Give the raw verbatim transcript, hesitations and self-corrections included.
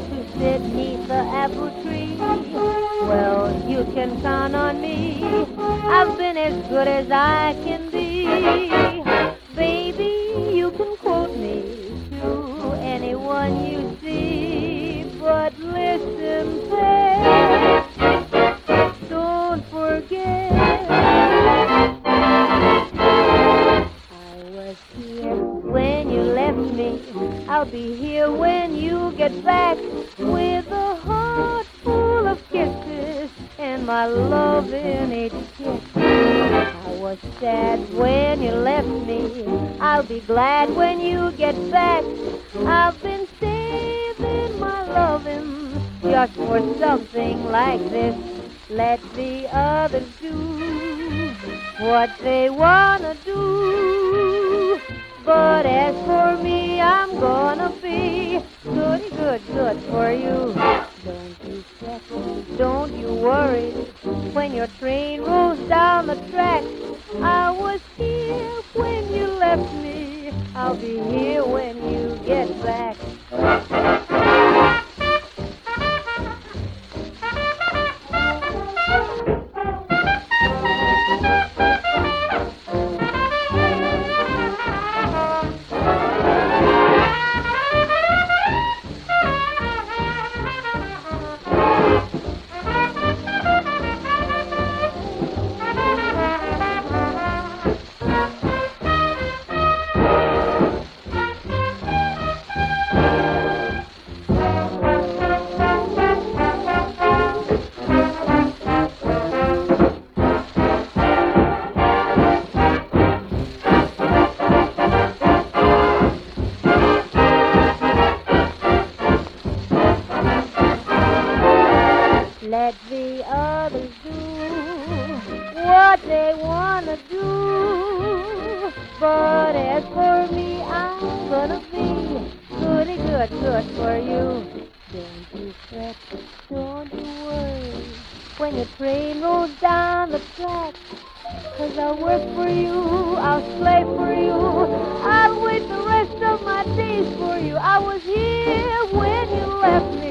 to sit neath the apple tree. Well, you can count on me. I've been as good as I can be. Baby, you can quote me to anyone you see. But listen, pal, don't forget I was here when you left me. I'll be here when you get back with a heart full of kisses and my love in each kiss. I was sad when you left me. I'll be glad when you get back. I've been saving my loving just for something like this. Let the others do what they wanna do. But as for me, I'm gonna be goody good, good for you. Don't you fret, don't you worry. When your train rolls down the track, I was here when you left me. I'll be here when you get back. Let the others do what they wanna do. But as for me, I'm gonna be goody good, good for you. Don't you fret, don't you worry when your train rolls down the track. 'Cause I'll work for you, I'll slave for you, I'll wait the rest of my days for you. I was here when you left me.